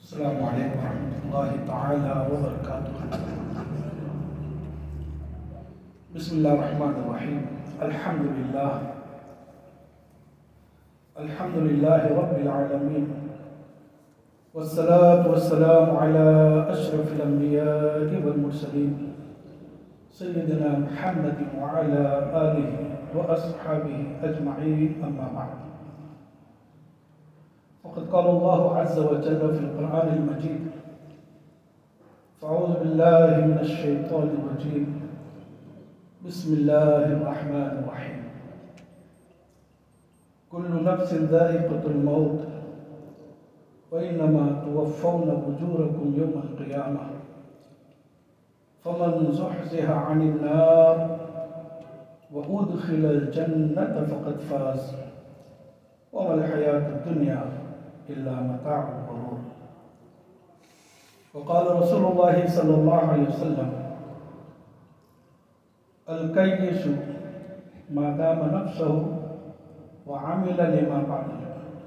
السلام عليكم ورحمة الله تعالى وبركاته. بسم الله الرحمن الرحيم. الحمد لله رب العالمين، والصلاة والسلام على أشرف الأنبياء والمرسلين سيدنا محمد وعلى آله وأصحابه أجمعين، أما بعد. وقد قال الله عز وجل في القرآن المجيد: فأعوذ بالله من الشيطان الرجيم، بسم الله الرحمن الرحيم. كل نفس ذائقة الموت وإنما توفون أجوركم يوم القيامة فمن زحزح عن النار وأدخل الجنة فقد فاز وما الحياة الدنيا إلا متاع الغرور. وقال رسول الله صلى الله عليه وسلم: الكيس ما دام نفسه وعمل لما بعده،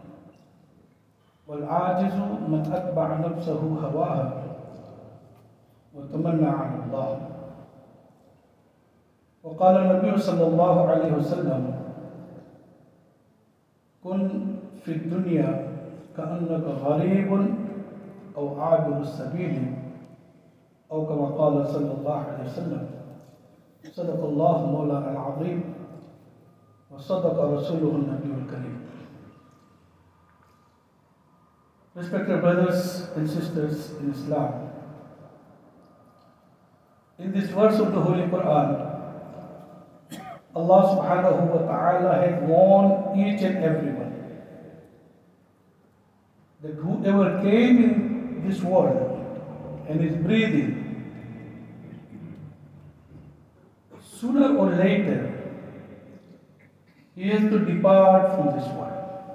والعاجز من أتبع نفسه هواها وتمنى على الله. وقال النبي صلى الله عليه وسلم: كن في الدنيا كأنك غريب أو عابر السبيل، أو كما قال صلى الله عليه وسلم. صدق الله مولانا العظيم وصدق رسوله النبي الكريم. Respected brothers and sisters in Islam, in this verse of the Holy Quran, Allah subhanahu wa ta'ala had warned each and everyone that whoever came in this world and is breathing, sooner or later he has to depart from this world.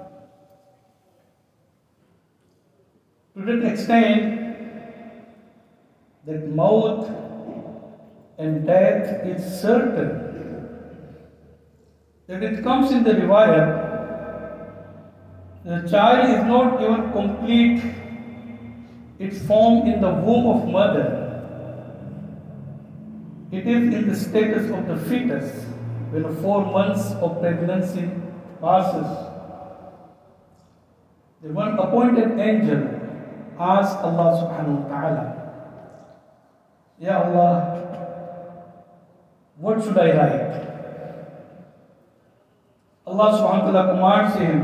To that extent that maut and death is certain, that it comes in the riwayat, the child is not even complete its form in the womb of mother. It is in the status of the fetus when 4 months of pregnancy passes. The one appointed angel asks Allah subhanahu wa ta'ala, Ya Allah, what should I write? Allah subhanahu wa ta'ala commands him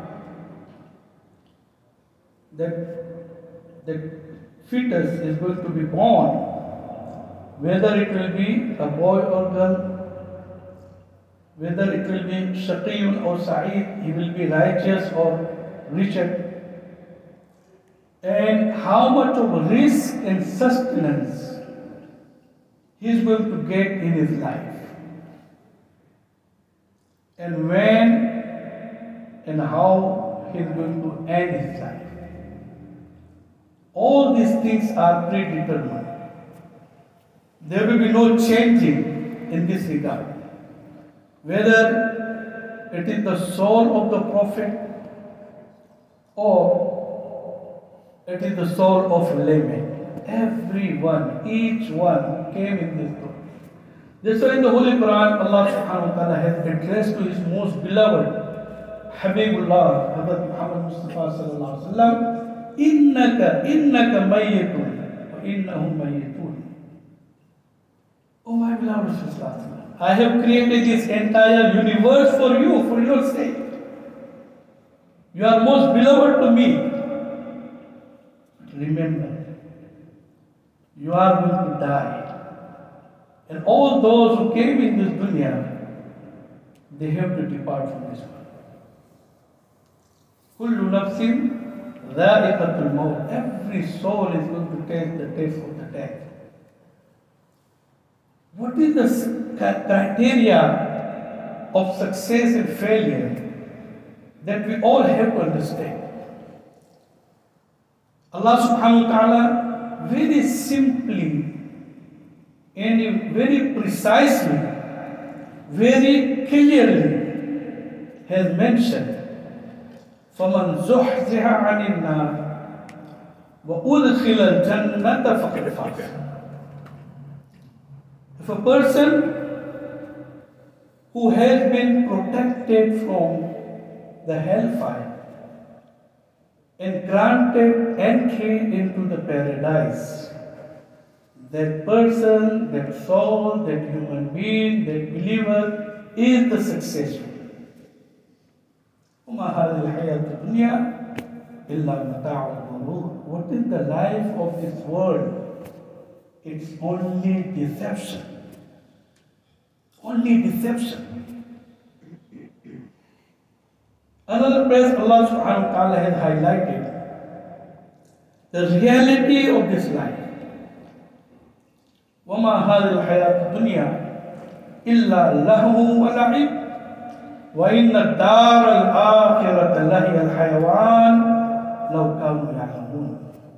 that the fetus is going to be born, whether it will be a boy or girl, whether it will be shaqiyun or sa'id, he will be righteous or wretched, and how much of risk and sustenance he is going to get in his life, and when and how he is going to end his life. All these things are predetermined. There will be no changing in this regard. Whether it is the soul of the Prophet or it is the soul of layman. Everyone, each one came in this book. That's why in the Holy Quran, Allah subhanahu wa ta'ala has addressed to His most beloved Habibullah, Hazrat Muhammad Mustafa sallallahu alaihi wasallam, innaka mayyitun wa innahum mayyitun. Oh my beloved Rasulullah, I have created this entire universe for you, for your sake. You are most beloved to me. Remember, you are going to die. And all those who came in this dunya, they have to depart from this world. Kullu nafsin dha'iqatul maut. Every soul is going to take the taste of the death. What is the criteria of success and failure that we all have to understand? Allah subhanahu wa ta'ala very simply and very precisely, very clearly has mentioned فَمَنْ زُحْزِحَ عَنِ النَّارِ وَأُدْخِلَ الْجَنَّةَ فَقَدْ فَازَ. If a person who has been protected from the hellfire and granted entry into the paradise, that person, that soul, that human being, that believer is the successful. وَمَا هَذِهِ الْحَيَاةُ الدُّنْيَا إِلَّا مَتَاعُ الْغُرُورِ. What is the life of this world? It's only deception. Only deception. Another place Allah subhanahu wa ta'ala has highlighted the reality of this life. وَمَا هَذِهِ الْحَيَاةُ الدُّنْيَا إِلَّا لَهْوٌ وَلَعِبٌ وَإِنَّ الدَّارَ الْآخِرَةَ لَهِيَ الْحَيَوَانُ لَوْ كَانُوا يَعْلَمُونَ.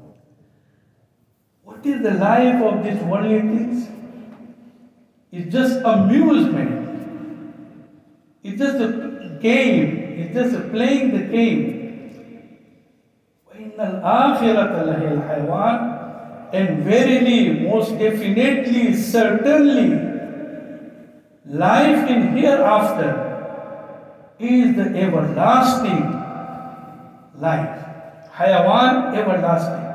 What is the life of these worldly things? It's just amusement. It's just a game. It's just playing the game. وَإِنَّ الْآخِرَةَ لَهِيَ الْحَيَوَانُ. And verily, most definitely, certainly, life in hereafter is the everlasting life. Hayawan, everlasting.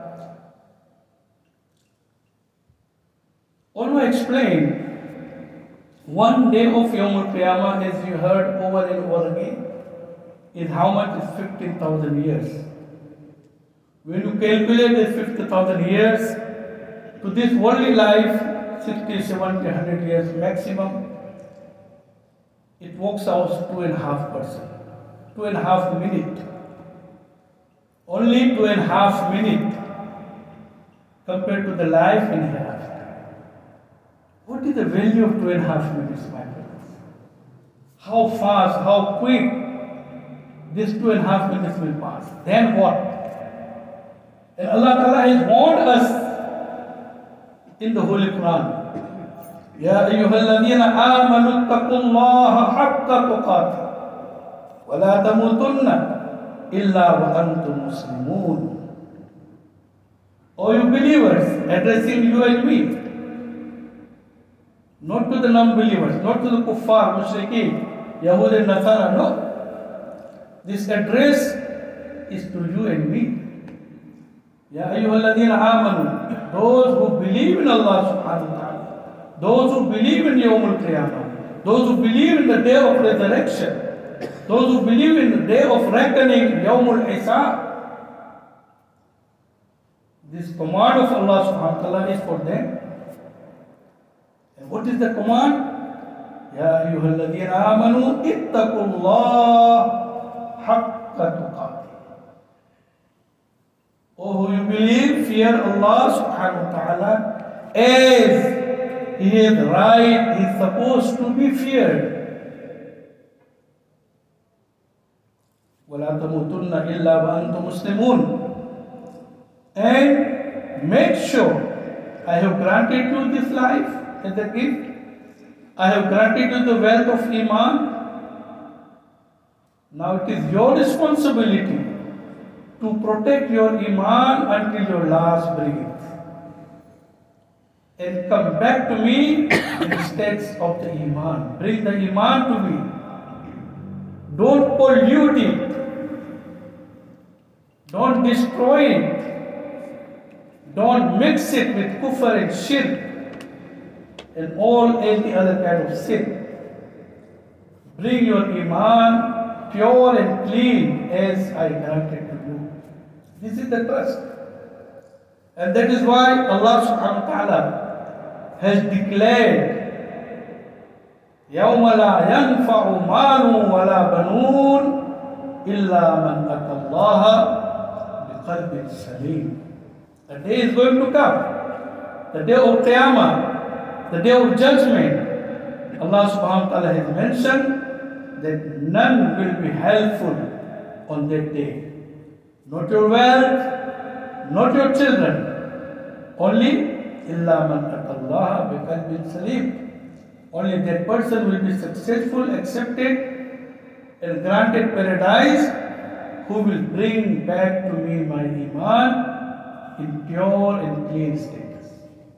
Also explained, one day of Yawm al-Qiyamah, as you heard over and over again, is how much is 15,000 years. When you calculate the 50,000 years to this worldly life, 60, 70, 100 years maximum, it works out 2.5%. 2.5 minutes. Only 2.5 minutes compared to the life in hereafter. What is the value of 2.5 minutes, my friends? How fast, how quick this 2.5 minutes will pass. Then what? And Allah Ta'ala has warned us in the Holy Quran. يا أيها الذين آمنوا اتقوا الله حق تقاته ولا تموتن إلا وأنتم مسلمون. O you believers, addressing you and me, not to the non-believers, not to the kuffar, mushrikeen, Yahud and Nasara, no. This address is to you and me. Ya ayyuhalladhina amanu, those who believe in Allah subhanahu wa ta'ala, those who believe in Yawm al-Qiyamah, those who believe in the day of resurrection, those who believe in the day of reckoning, Yawm al-Hisab. This command of Allah subhanahu wa ta'ala is for them. And what is the command? Ya ayyuhalladhina amanu ittaqullaha haqqa tuqatih. Oh, who you believe, fear Allah subhanahu wa ta'ala as He is right, He is supposed to be feared. وَلَا تَمُوتُنَّ إِلَّا وَأَنْتُمْ مُسْلِمُونَ. And make sure, I have granted you this life as a gift. I have granted you the wealth of Iman. Now it is your responsibility to protect your Iman until your last breath. And come back to me in the states of the Iman. Bring the Iman to me. Don't pollute it. Don't destroy it. Don't mix it with kufr and shirk and all any other kind of sin. Bring your Iman pure and clean as I granted to you. This is the trust. And that is why Allah subhanahu wa ta'ala has declared يَوْمَ لَا يَنْفَعُ مَالٌ وَلَا بَنُونَ إِلَّا مَنْ أَتَى اللَّهَ بِقَلْبٍ سَلِيمٍ. The day is going to come. The day of Qiyamah. The day of judgment. Allah subhanahu wa ta'ala has mentioned that none will be helpful on that day. Not your wealth, not your children. Only إِلَّا مَنْ أَتَى اللَّهَ بِقَلْبٍ سَلِيمٍ. Only that person will be successful, accepted, and granted paradise who will bring back to me my Iman in pure and clean status.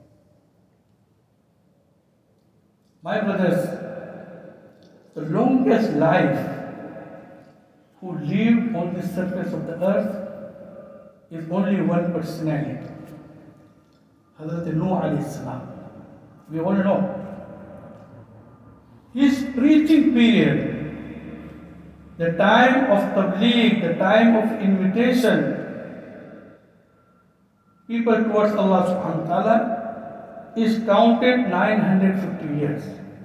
My brothers, the longest life who lived on the surface of the earth is only one personality, Hazrat Nuh alayhi salam. We all know. His preaching period, the time of tabligh, the time of invitation, people towards Allah subhanahu wa ta'ala, is counted 950 years.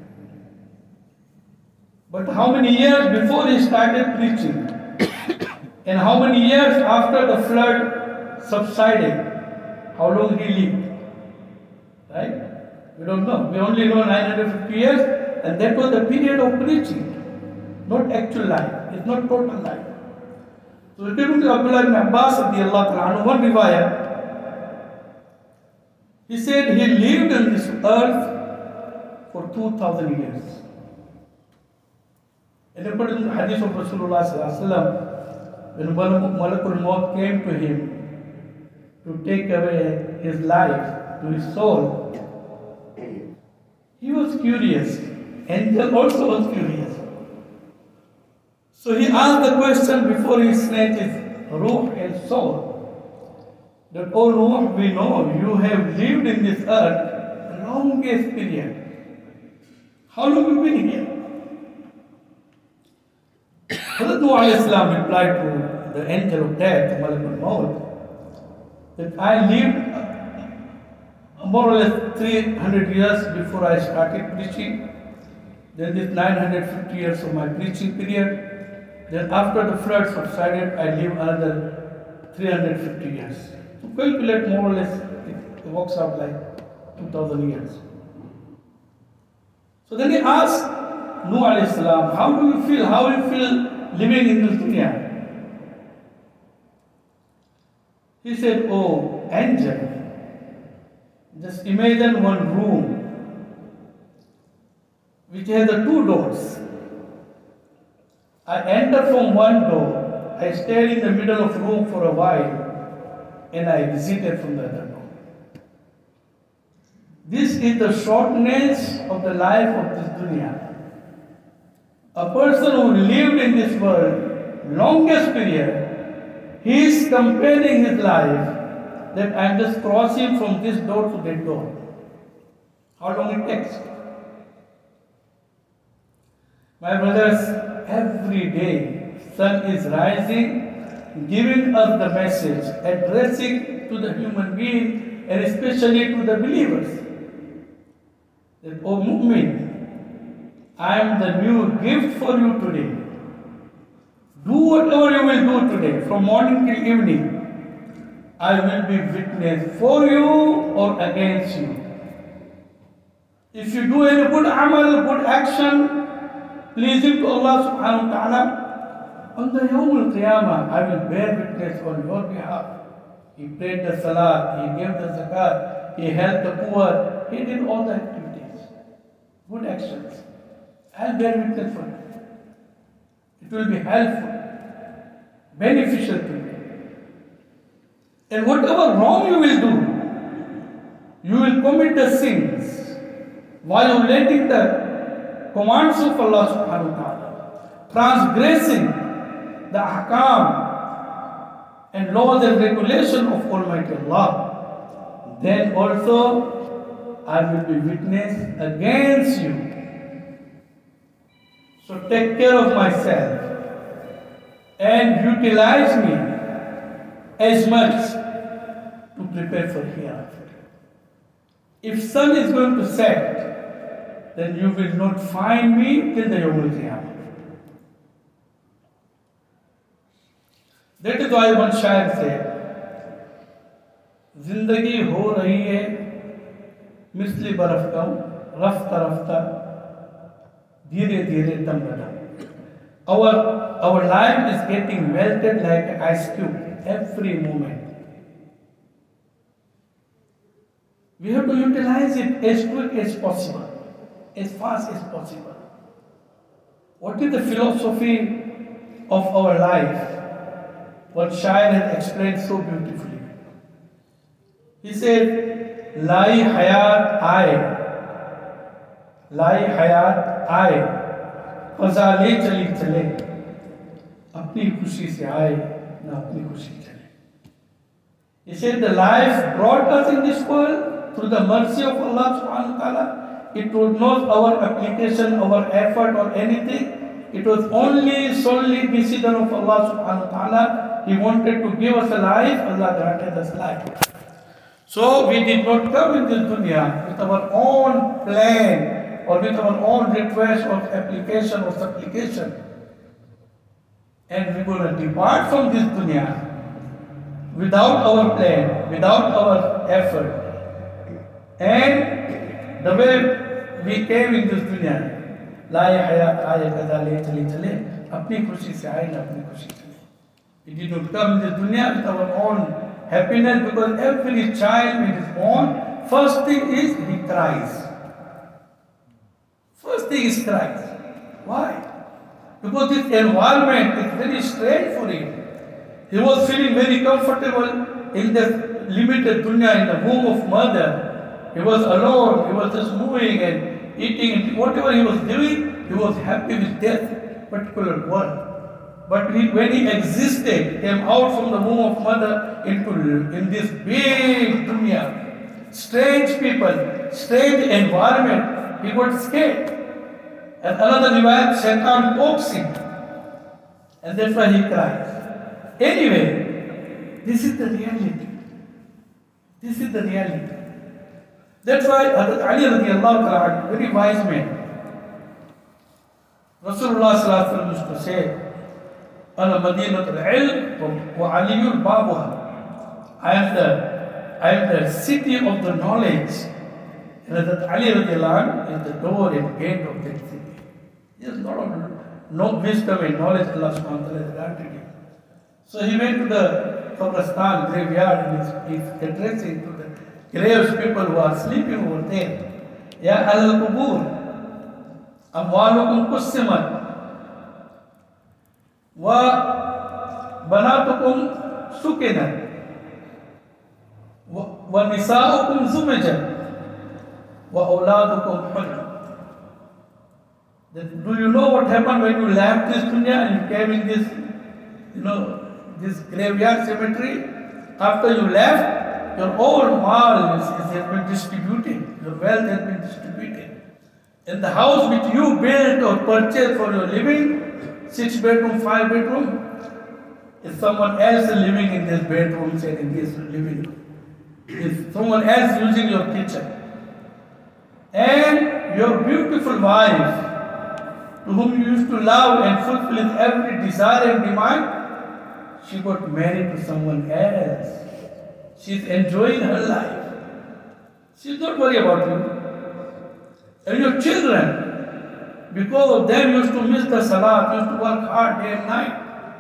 But how many years before he started preaching? And how many years after the flood subsided? How long he lived? Right? We don't know. We only know 950 years, and that was the period of preaching, not actual life. It's not total life. So according to Abdullah ibn Abbas radiallahu anhu, one riwayah, he said he lived on this earth for 2,000 years. And according to the hadith of Rasulullah sallallahu alaihi wasallam, when Malakul Maut came to him to take away his life, to his soul, he was curious. Angel also was curious. So he asked the question before he snatched his ruh and soul. That, oh Ruh, we know you have lived in this earth the longest period. How long have you been here? Hazrat Nuh alayhi salam replied to the angel of death, Malakul Maut, that I lived more or less 300 years before I started preaching. Then this 950 years of my preaching period. Then after the flood subsided, I live another 350 years. So calculate more or less, it works out like 2,000 years. So then he asked Nuh alayhi salam, how do you feel? How do you feel living in this dunya? He said, oh angel, just imagine one room which has the two doors. I enter from one door, I stayed in the middle of the room for a while, and I exited from the other door. This is the shortness of the life of this dunya. A person who lived in this world longest period, he is comparing his life that I am just crossing from this door to that door. How long it takes? My brothers, every day sun is rising, giving us the message, addressing to the human being and especially to the believers. That, O mu'min, I am the new gift for you today. Do whatever you will do today, from morning till evening. I will be witness for you or against you. If you do any good amal, good action, pleasing to Allah subhanahu wa ta'ala, on the Yawm al-Qiyamah, I will bear witness on your behalf. He prayed the salat, he gave the zakat, he helped the poor, he did all the activities, good actions. I'll bear witness for you. It will be helpful, beneficial to you. And whatever wrong you will do, you will commit the sins violating the commands of Allah subhanahu wa ta'ala, transgressing the ahkam and laws and regulation of Almighty Allah. Then also I will be witness against you. So take care of myself and utilize me as much to prepare for hereafter. If sun is going to set, then you will not find me till the Yawm al-Qiyamah. That is why one shair said, Zindagi ho rahi hai misli baraf kam, rafta rafta, dheere dheere dam badam. Our life is getting melted like an ice cube every moment. We have to utilize it as quick as possible, as fast as possible. What is the philosophy of our life? What Shair has explained so beautifully. He said, लाई हयात आए, लाई हयात आए, फजा ले चली चले, अपनी खुशी से आए ना अपनी खुशी चले. He said the life brought us in this world through the mercy of Allah subhanahu wa ta'ala. It was not our application, our effort or anything. It was only solely decision of Allah subhanahu wa ta'ala. He wanted to give us a life, Allah granted us life. So we did not come in this dunya with our own plan or with our own request or application or supplication. And we're going to depart from this dunya without our plan, without our effort. And the way we came in this dunya, लाए हयात आए कदा ले चले चले, अपनी खुशी से आए ना अपनी खुशी चले. We did not come in this dunya with our own happiness, because every child when he is born, first thing is he cries. First thing is cries. Why? Because this environment is very strange for him. He was feeling very comfortable in the limited dunya, in the womb of mother. He was alone, he was just moving and eating, and whatever he was doing, he was happy with that particular world. But when he existed, came out from the womb of mother in this big dunya, strange people, strange environment, he got scared. And another riwayat, Shaitan pokes him. And that's why he cries. Anyway, this is the reality. This is the reality. That's why Hazrat Ali radiallahu ta'ala, very wise man, Rasulullah sallallahu alaihi wasallam used to say, Ana Madinatul Ilm wa Aliyul Babuha. I am the city of the knowledge. And Hazrat Ali radiallahu anhu is the door and gate of that city. He has a lot of no wisdom and knowledge Allah subhanahu wa ta'ala has granted him. So he went to the Qabristan graveyard and he's addressing to the graves people who are sleeping over there. Ya al-Qubur, amwalukum qussimat, wa banatukum sukinat, wa nisa'ukum zumajat, wa awladukum hulm. Do you know what happened when you left this dunya and you came in this, this graveyard cemetery? After you left, your whole mal has been distributed, your wealth has been distributed. In the house which you built or purchased for your living, 6 bedroom, 5 bedroom, is someone else living in this bedroom and in this living room. Is someone else using your kitchen. And your beautiful wife, to whom you used to love and fulfill every desire and demand, she got married to someone else. She's enjoying her life. She's not worried about you. And your children, because of them, used to miss the salah, used to work hard day and night.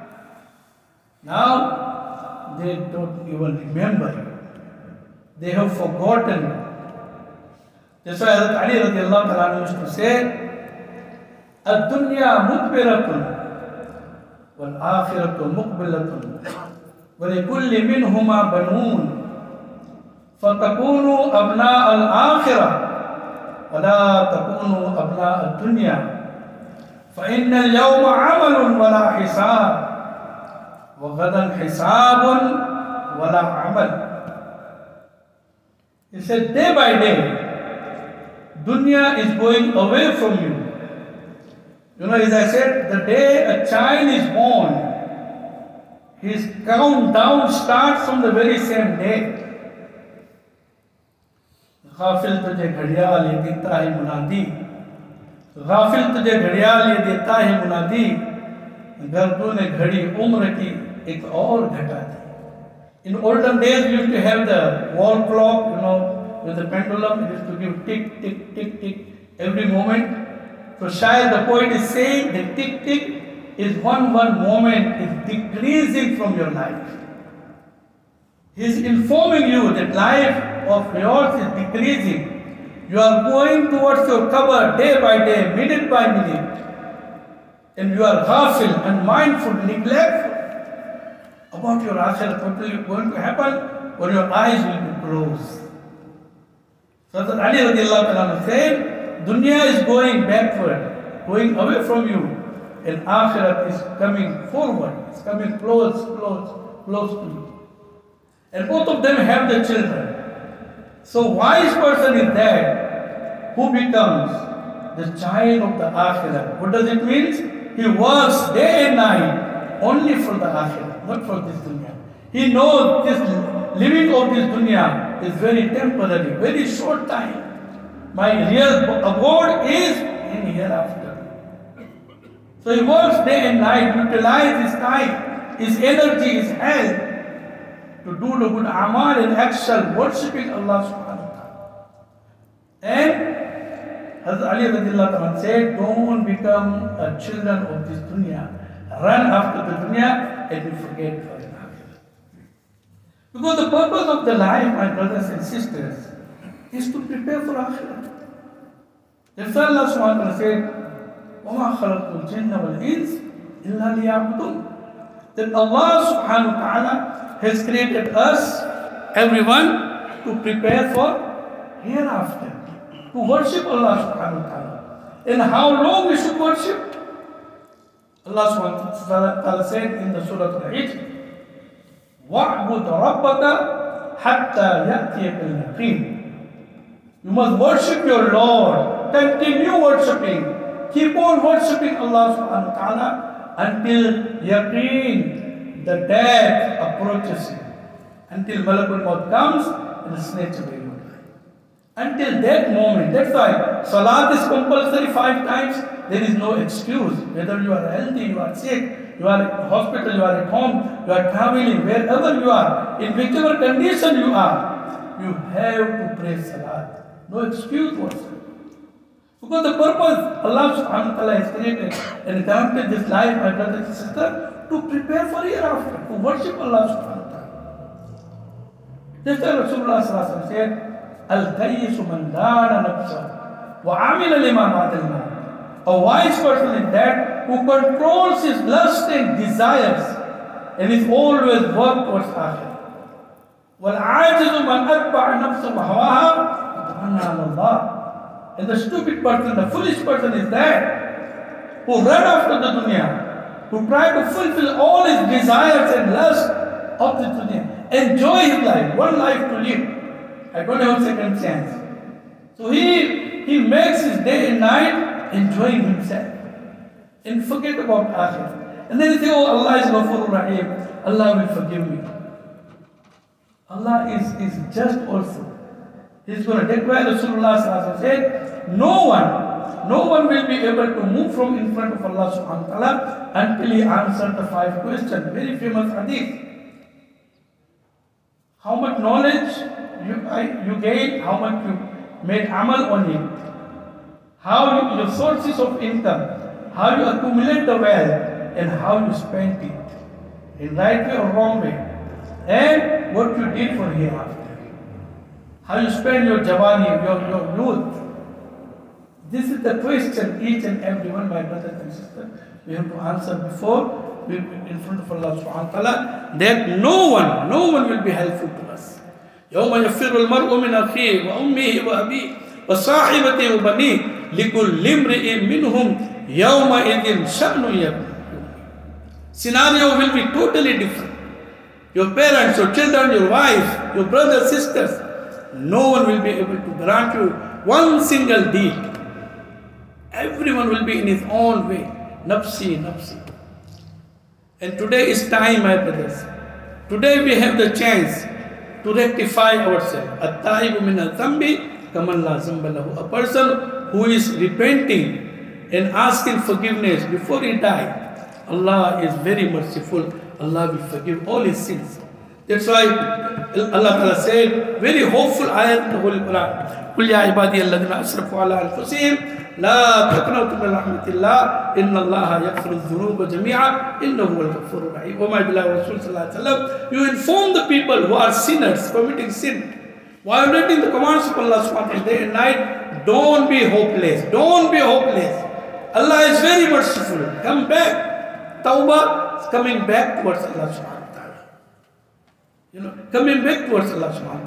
Now, they don't even remember you. They have forgotten you. That's why Hazrat Ali radiallahu ta'ala used to say, الدنيا مدبرة والآخرة مقبلة ولكل منهما بنون فتكونوا أبناء الآخرة ولا تكونوا أبناء الدنيا فإن اليوم عمل ولا حساب وغدا حساب ولا عمل. He said, day by day, dunya is going away from you. As I said, the day a child is born, his countdown starts from the very same day. गाफिल तुझे घड़ियाल ये देता है मुनादी, गाफिल तुझे घड़ियाल ये देता है मुनादी, गर्दों ने घड़ी उम्र की एक और घटा दी. In olden days, we used to have the wall clock, with the pendulum. It used to give tick, tick, tick, tick every moment. So Shair, the poet, is saying the tick tick is one moment is decreasing from your life. He is informing you that life of yours is decreasing. You are going towards your cover day by day, minute by minute. And you are ghafil, unmindful, neglectful about your akhirah, what will going to happen, or your eyes will be close. So Hazrat Ali radiallahu ta'ala said, dunya is going backward, going away from you, and akhirat is coming forward, it's coming close to you. And both of them have the children. So wise person is that who becomes the child of the akhirat. What does it mean? He works day and night only for the akhirat, not for this dunya. He knows this living of this dunya is very temporary, very short time. My real abode is in hereafter. So he works day and night, utilize his time, his energy, his health to do the good amal and action, worshipping Allah subhanahu wa ta'ala. And Hazrat Ali radiallahu ta'ala said, don't become a children of this dunya. Run after the dunya and you forget for the akhirah. Because the purpose of the life, my brothers and sisters, is to prepare for akhirah. That's why Allah subhanahu wa ta'ala said, وَمَا خَلَقْتُ الْجِنَّ وَالْإِنسِ إِلَّا لِيَعْبُدُونَ. That Allah subhanahu wa ta'ala has created us, everyone, to prepare for hereafter, to worship Allah subhanahu wa ta'ala. And how long we should worship? Allah subhanahu wa ta'ala said in the Surah Al-Hijr, وَاعْبُدْ رَبَّكَ حَتَّى يَأْتِيَكَ الْيَقِينُ. You must worship your Lord. Continue worshiping. Keep on worshipping Allah subhanahu wa ta'ala until yaqeen, the death approaches you. Until Malakul Maut comes and snatches away your life. Until that moment. That's why Salat is compulsory 5 times. There is no excuse. Whether you are healthy, you are sick, you are in hospital, you are at home, you are traveling, wherever you are, in whichever condition you are, you have to pray Salat. No excuse whatsoever. Because the purpose Allah subhanahu wa ta'ala has created and granted this life, my brothers and sisters, to prepare for hereafter, to worship Allah subhanahu wa ta'ala. Just as Rasulullah sallallahu alaihi wasallam said, Al-Qayyisu man dana nafsa wa amila lima ba'dal maut. A wise person is that who controls his lust and desires and is always work towards akhirah. Wal-ajizu man atba'a nafsa wa hawaha wa tamanna ala Allah. And the stupid person, the foolish person is that who run after the dunya, who try to fulfill all his desires and lust of the dunya, enjoy his life, one life to live. I don't have a second chance. So he makes his day and night enjoying himself and forget about akhirah. And then he say, oh, Allah is Ghafurur Rahim, Allah will forgive me. Allah is just also. He's going to declare. Rasulullah said, no one will be able to move from in front of Allah subhanahu wa ta'ala until he answered the 5 questions. Very famous hadith. How much knowledge you gain, how much you made amal on it, how your sources of income, how you accumulate the wealth, and how you spend it, in right way or wrong way, and what you did for hereafter. How you spend your jawani, your youth. This is the question each and every one, my brothers and sisters, we have to answer before we in front of Allah subhanahu wa ta'ala, that no one will be helpful to us. يَوْمَ يَفِرُّ الْمَرْءُ مِنْ أَخِيهِ وَأُمِّهِ وَأَبِيهِ وَصَاحِبَتِهِ وَبَنِيهِ لِكُلِّ امْرِئٍ مِّنْهُمْ يَوْمَئِذٍ شَأْنٌ يَغْنِيهِ. Scenario will be totally different. Your parents, your children, your wife, your brothers, sisters, no one will be able to grant you one single deed. Everyone will be in his own way. Nafsi, nafsi. And today is time, my brothers. Today we have the chance to rectify ourselves. At-taibu min al-dhanbi kaman la zamba lahu. A person who is repenting and asking forgiveness before he dies, Allah is very merciful. Allah will forgive all his sins. That's why Allah Ta'ala said, very hopeful ayat in the Holy Quran. قُلْ يَا عِبَادِيَ الَّذِينَ أَسْرَفُوا عَلَىٰ أَنفُسِهِمْ لَا تَقْنَطُوا مِنْ رَحْمَةِ اللَّهِ إِنَّ اللَّهَ يَغْفِرُ الذُّنُوبَ جَمِيعًا إِنَّهُ هُوَ الْغَفُورُ الرَّحِيمُ. O my beloved Rasul Sallallahu Alaihi Wasallam, you inform the people who are sinners, committing sin, violating the commands of Allah subhanahu wa ta'ala day and night, don't be hopeless. Don't be hopeless. Allah is very merciful. Come back. Tawbah is coming back towards Allah subhanahu wa ta'ala. Coming back towards Allah subhanahu wa ta'ala.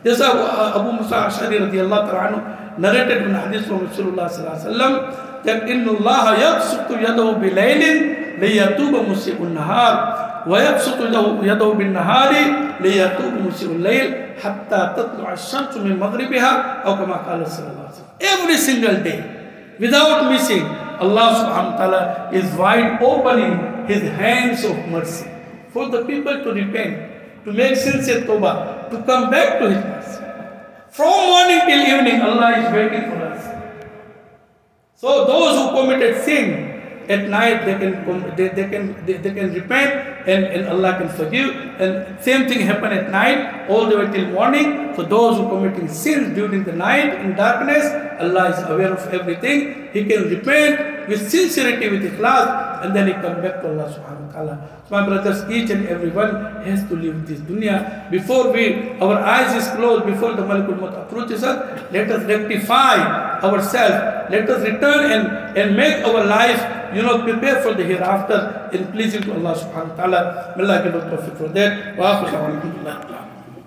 This Abu Musa Ash'ari radiyallahu ta'ala anhu narrated in hadith from Rasulullah sallallahu alaihi wasallam that inna Allah yabsutu yadahu bilaylin liyatuba musi'un nahar wa yabsutu yadahu bin nahari liyatuba musi'un layl hatta tatlu'a ash-shamsu min maghribiha aw kama qala sallallahu alaihi wasallam. Every single day, without missing, Allah subhanahu wa ta'ala is wide opening His hands of mercy for the people to repent, to make sincere tawbah, to come back to His mercy. From morning till evening, Allah is waiting for us. So those who committed sin at night, they can repent and Allah can forgive. And same thing happen at night all the way till morning. So those who committing sins during the night in darkness, Allah is aware of everything. He can repent with sincerity, with ikhlas, and then he come back to Allah subhanahu wa ta'ala. So my brothers, each and everyone has to leave this dunya. Before our eyes is closed, before the Malakul Maut approaches us, let us rectify ourselves. Let us return and make our life, prepare for the hereafter in pleasing to Allah subhanahu wa ta'ala. May Allah give us tawfiq for that. Wa akhiru da'wana alhamdulillah.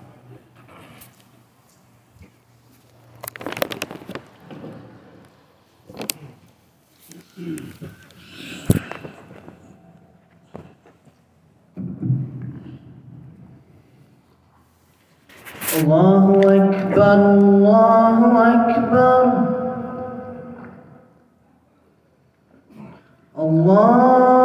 Allahu Akbar, Allahu Akbar, Allah